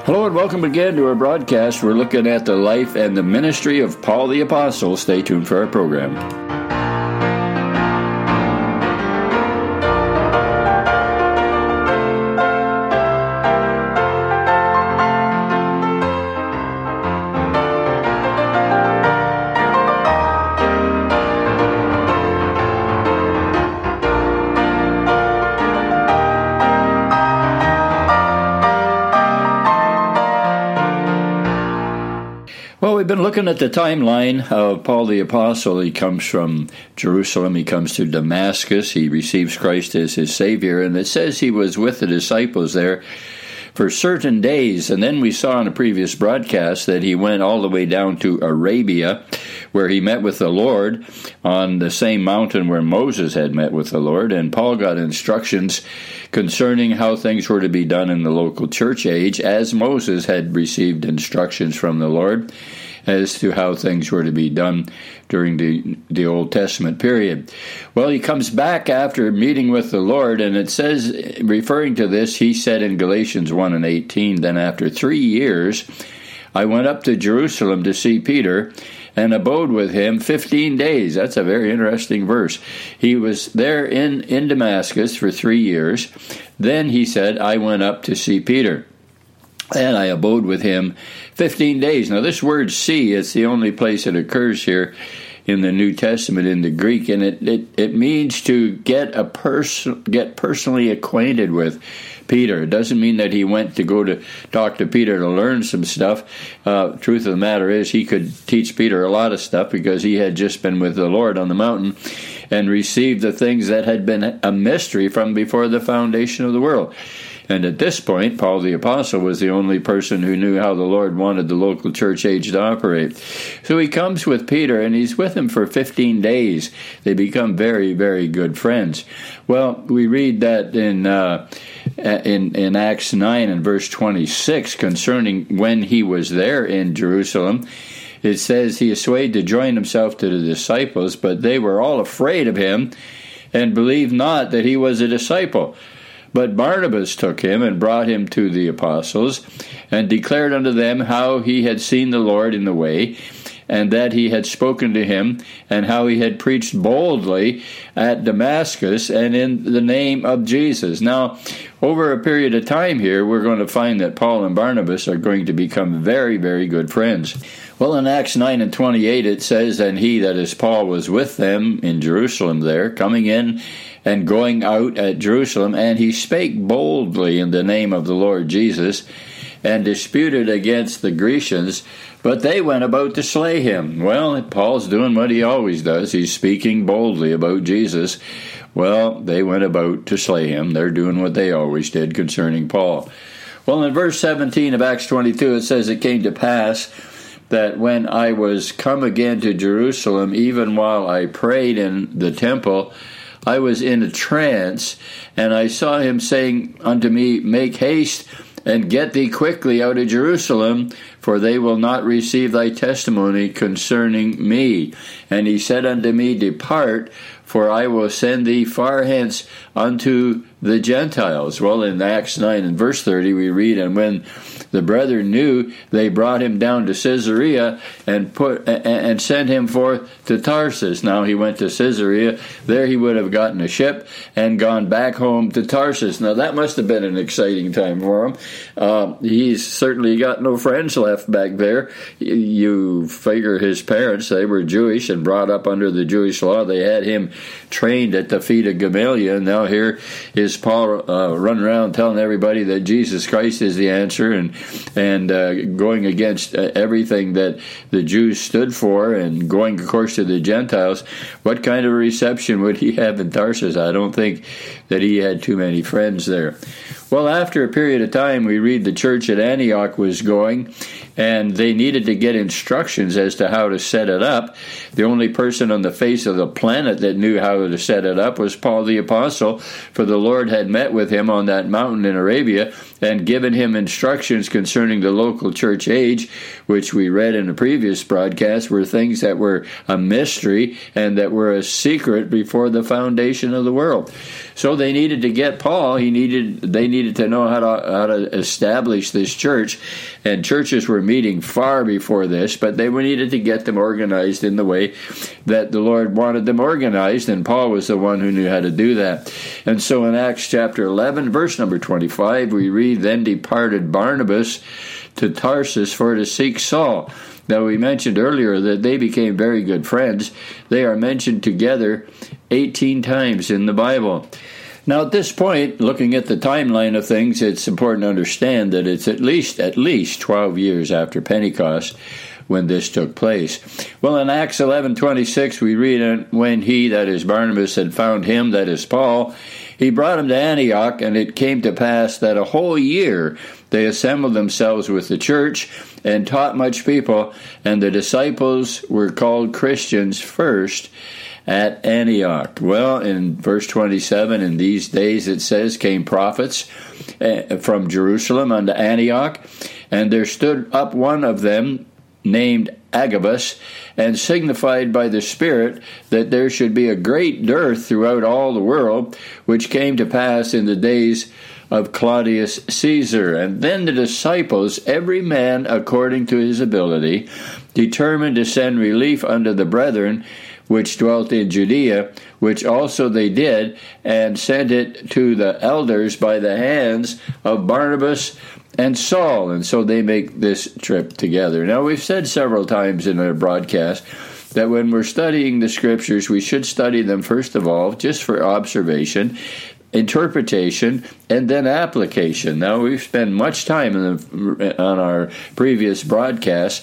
Hello and welcome again to our broadcast. We're looking at the life and the ministry of Paul the Apostle. Stay tuned for our program. Well, we've been looking at the timeline of Paul the Apostle. He comes from Jerusalem. He comes to Damascus. He receives Christ as his Savior. And it says he was with the disciples there for certain days. And then we saw in a previous broadcast that he went all the way down to Arabia, where he met with the Lord on the same mountain where Moses had met with the Lord. And Paul got instructions concerning how things were to be done in the local church age, as Moses had received instructions from the Lord as to how things were to be done during the Old Testament period. Well, he comes back after meeting with the Lord, and it says, referring to this, he said in Galatians 1 and 18, "Then after 3 years I went up to Jerusalem to see Peter, and abode with him 15 days. That's a very interesting verse. He was there in Damascus for 3 years. Then he said, I went up to see Peter, and I abode with him 15 days. Now, this word see, it's the only place it occurs here in the New Testament in the Greek, and it means to get personally acquainted with Peter. It doesn't mean that he went to go to talk to Peter to learn some stuff. Truth of the matter is, he could teach Peter a lot of stuff because he had just been with the Lord on the mountain and received the things that had been a mystery from before the foundation of the world. And at this point, Paul the Apostle was the only person who knew how the Lord wanted the local church age to operate. So he comes with Peter, and he's with him for 15 days. They become very, very good friends. Well, we read that in Acts 9 and verse 26 concerning when he was there in Jerusalem. It says, he essayed to join himself to the disciples, but they were all afraid of him and believed not that he was a disciple. But Barnabas took him and brought him to the apostles, and declared unto them how he had seen the Lord in the way, and that he had spoken to him, and how he had preached boldly at Damascus, and in the name of Jesus. Now, over a period of time here, we're going to find that Paul and Barnabas are going to become very, very good friends. Well, in Acts 9 and 28, it says, And he, that is Paul, was with them in Jerusalem there, coming in and going out at Jerusalem, and he spake boldly in the name of the Lord Jesus, and disputed against the Grecians, but they went about to slay him. Well, Paul's doing what he always does. He's speaking boldly about Jesus. Well, they went about to slay him. They're doing what they always did concerning Paul. Well, in verse 17 of Acts 22, it says, It came to pass that when I was come again to Jerusalem, even while I prayed in the temple, I was in a trance, and I saw him saying unto me, Make haste, and get thee quickly out of Jerusalem, for they will not receive thy testimony concerning me. And he said unto me, Depart, for I will send thee far hence unto the Gentiles. Well, in Acts 9 and verse 30, we read, And when the brethren knew, they brought him down to Caesarea and sent him forth to Tarsus. Now he went to Caesarea. There he would have gotten a ship and gone back home to Tarsus. Now that must have been an exciting time for him. He's certainly got no friends left back there. You figure his parents, they were Jewish and brought up under the Jewish law. They had him trained at the feet of Gamaliel. Now here is Paul running around telling everybody that Jesus Christ is the answer, and going against everything that the Jews stood for, and going, of course, to the Gentiles. What kind of a reception would he have in Tarsus? I don't think that he had too many friends there. Well, after a period of time, we read the church at Antioch was going, and they needed to get instructions as to how to set it up. The only person on the face of the planet that knew how to set it up was Paul the Apostle, for the Lord had met with him on that mountain in Arabia and given him instructions concerning the local church age, which we read in a previous broadcast, were things that were a mystery and that were a secret before the foundation of the world. So they needed to get Paul. They needed to know how to establish this church, and churches were meeting far before this, but they needed to get them organized in the way that the Lord wanted them organized, and Paul was the one who knew how to do that. And so in Acts chapter 11, verse number 25, we read, "Then departed Barnabas to Tarsus for to seek Saul." Now, we mentioned earlier that they became very good friends. They are mentioned together 18 times in the Bible. Now, at this point, looking at the timeline of things, it's important to understand that it's at least 12 years after Pentecost when this took place. Well, in Acts 11:26, we read, "When he," that is Barnabas, "had found him," that is Paul, "he brought him to Antioch, and it came to pass that a whole year they assembled themselves with the church and taught much people, and the disciples were called Christians first at Antioch." Well, in verse 27, "In these days," it says, "came prophets from Jerusalem unto Antioch, and there stood up one of them named Agabus, and signified by the Spirit that there should be a great dearth throughout all the world, which came to pass in the days of Claudius Caesar. And then the disciples, every man according to his ability, determined to send relief unto the brethren which dwelt in Judea, which also they did, and sent it to the elders by the hands of Barnabas and Saul." And so they make this trip together. Now, we've said several times in our broadcast that when we're studying the Scriptures, we should study them, first of all, just for observation, interpretation, and then application. Now, we've spent much time on our previous broadcasts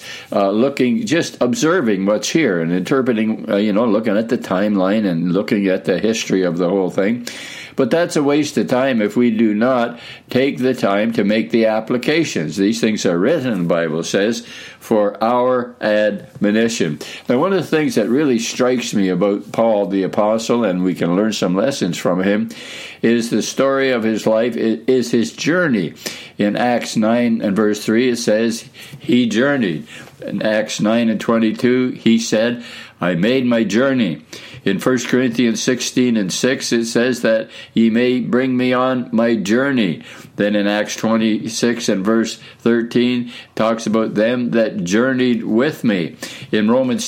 just observing what's here and interpreting, looking at the timeline and looking at the history of the whole thing. But that's a waste of time if we do not take the time to make the applications. These things are written, the Bible says, for our admonition. Now, one of the things that really strikes me about Paul the Apostle, and we can learn some lessons from him, is the story of his life, is his journey. In Acts 9 and verse 3, it says, he journeyed. In Acts 9 and 22, he said, I made my journey. In 1 Corinthians 16 and 6, it says that ye may bring me on my journey. Then in Acts 26 and verse 13, talks about them that journeyed with me. In Romans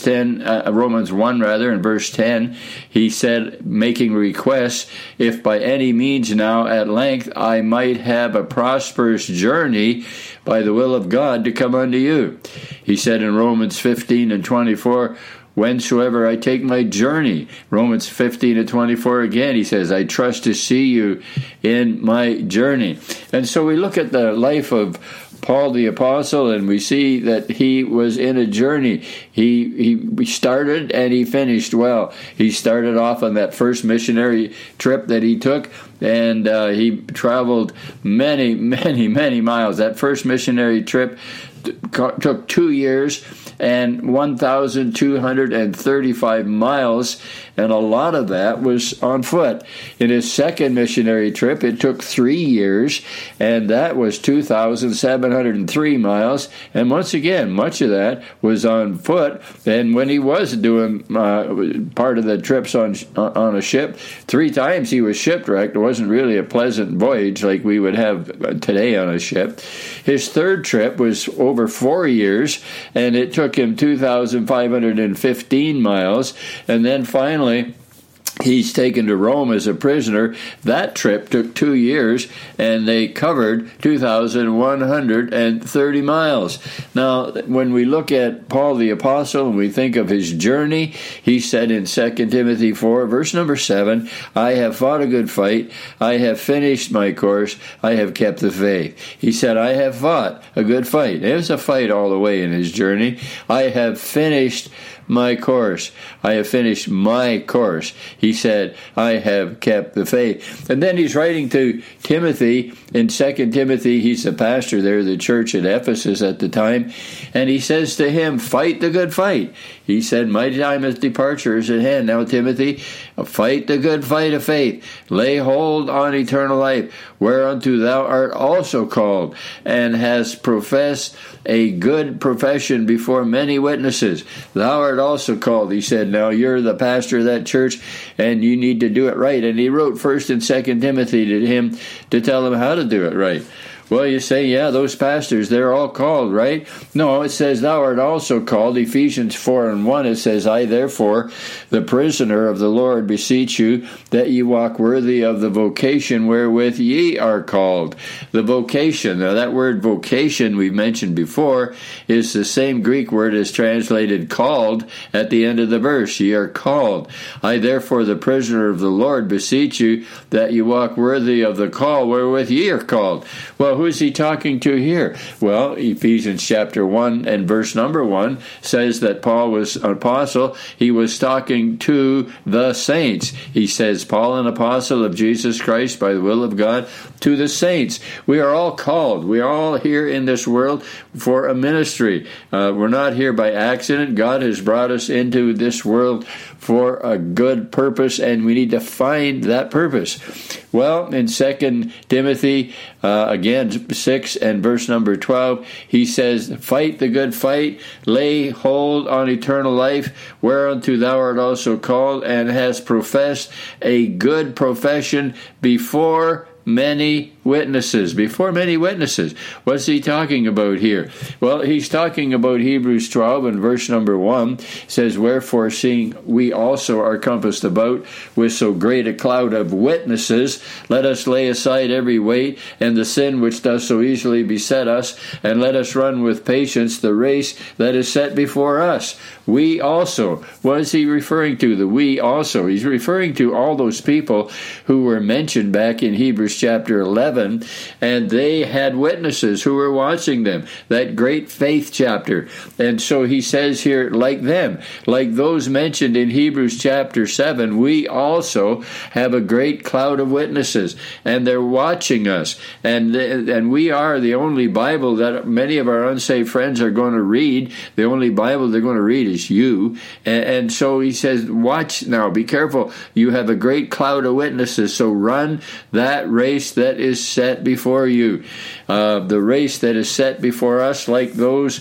1 in verse 10, he said, making requests, if by any means now at length I might have a prosperous journey by the will of God to come unto you. He said in Romans 15 and 24, whensoever I take my journey. Romans 15 and 24 again, he says, I trust to see you in my journey. And so we look at the life of Paul the Apostle, and we see that he was in a journey. He started and he finished well. He started off on that first missionary trip that he took, and he traveled many, many, many miles. That first missionary trip took 2 years and 1,235 miles, and a lot of that was on foot. In his second missionary trip, it took 3 years, and that was 2,703 miles, and once again, much of that was on foot. And when he was doing part of the trips on a ship, 3 times he was shipwrecked. It wasn't really a pleasant voyage like we would have today on a ship. His third trip was over 4 years, and it took him 2,515 miles, and then finally he's taken to Rome as a prisoner. That trip took 2 years, and they covered 2,130 miles. Now, when we look at Paul the Apostle and we think of his journey, he said in 2 Timothy 4, verse number 7, I have fought a good fight, I have finished my course, I have kept the faith. He said, I have fought a good fight. It was a fight all the way in his journey. I have finished my course. I have finished my course. He said, I have kept the faith. And then he's writing to Timothy in 2 Timothy. He's the pastor there, the church at Ephesus at the time. And he says to him, fight the good fight. He said, my time of departure is at hand. Now, Timothy, fight the good fight of faith. Lay hold on eternal life, whereunto thou art also called, and hast professed a good profession before many witnesses. Thou art also called. He said, now you're the pastor of that church, and you need to do it right. And he wrote 1 and 2 Timothy to him to tell him how to do it right. Well, you say, yeah, those pastors, they're all called, right? No, it says, thou art also called. Ephesians 4:1, it says, I therefore, the prisoner of the Lord, beseech you that ye walk worthy of the vocation wherewith ye are called. The vocation. Now, that word vocation we've mentioned before is the same Greek word as translated called at the end of the verse. Ye are called. I therefore, the prisoner of the Lord, beseech you that ye walk worthy of the call wherewith ye are called. Well, who is he talking to here? Well, Ephesians chapter 1 and verse number 1 says that Paul was an apostle. He was talking to the saints. He says, Paul, an apostle of Jesus Christ by the will of God, to the saints. We are all called. We are all here in this world for a ministry. We're not here by accident. God has brought us into this world for a good purpose, and we need to find that purpose. Well, in 2 Timothy, again, 6 and verse number 12, he says, fight the good fight, lay hold on eternal life, whereunto thou art also called, and hast professed a good profession before many witnesses. Before many witnesses. What's he talking about here? Well, he's talking about Hebrews 12 and verse number 1. It says, wherefore, seeing we also are compassed about with so great a cloud of witnesses, let us lay aside every weight and the sin which does so easily beset us, and let us run with patience the race that is set before us. We also. What is he referring to? The we also. He's referring to all those people who were mentioned back in Hebrews chapter 11, and they had witnesses who were watching them. That great faith chapter. And so he says here, like them, like those mentioned in Hebrews chapter 7, we also have a great cloud of witnesses, and they're watching us. And we are the only Bible that many of our unsaved friends are going to read. The only Bible they're going to read is you. And so he says, watch now, be careful. You have a great cloud of witnesses, so run that race that is set before you. The race that is set before us, like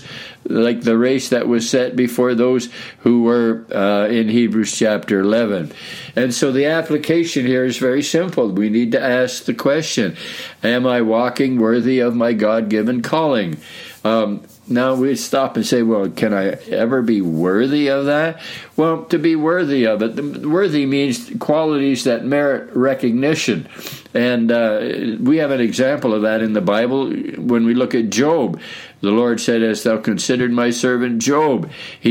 the race that was set before those who were in Hebrews chapter 11. And so the application here is very simple. We need to ask the question, am I walking worthy of my God-given calling? Now we stop and say, well, can I ever be worthy of that? Well, to be worthy of it, worthy means qualities that merit recognition. And we have an example of that in the Bible when we look at Job. The Lord said, as thou considered my servant Job,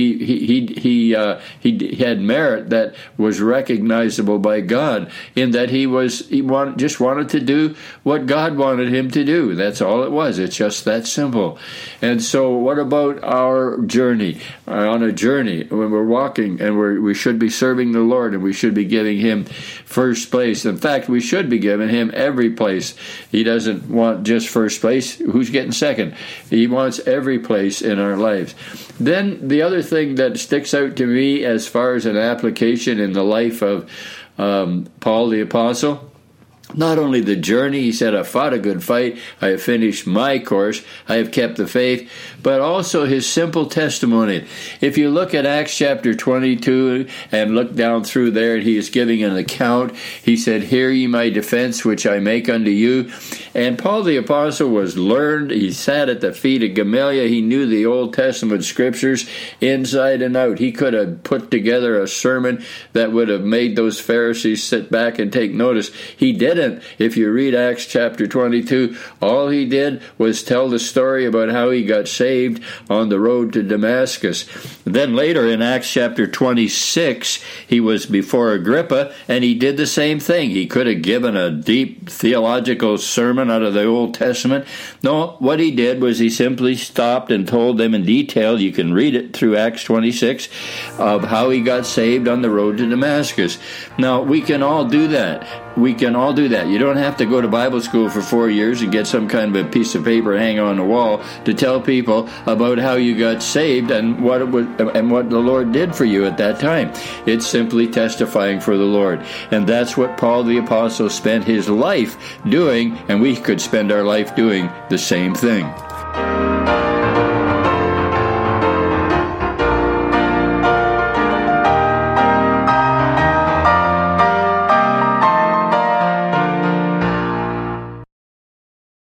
he had merit that was recognizable by God, in that he just wanted to do what God wanted him to do. That's all it was. It's just that simple. And so what about our journey? On a journey, when we're walking, and we should be serving the Lord, and we should be giving him first place. In fact, we should be giving him every place. He doesn't want just first place. Who's getting second? He wants every place in our lives. Then the other thing that sticks out to me as far as an application in the life of Paul the Apostle, not only the journey, he said, I fought a good fight, I have finished my course, I have kept the faith, but also his simple testimony. If you look at Acts chapter 22 and look down through there, he is giving an account. He said, hear ye my defense, which I make unto you. And Paul the Apostle was learned. He sat at the feet of Gamaliel. He knew the Old Testament scriptures inside and out. He could have put together a sermon that would have made those Pharisees sit back and take notice. He did didn't. If you read Acts chapter 22, all he did was tell the story about how he got saved on the road to Damascus. Then later in Acts chapter 26, he was before Agrippa, and he did the same thing. He could have given a deep theological sermon out of the Old Testament. No, what he did was he simply stopped and told them in detail, you can read it through Acts 26, of how he got saved on the road to Damascus. Now, we can all do that. We can all do that. You don't have to go to Bible school for 4 years and get some kind of a piece of paper hanging on the wall to tell people about how you got saved and what the Lord did for you at that time. It's simply testifying for the Lord. And that's what Paul the Apostle spent his life doing, and we could spend our life doing the same thing.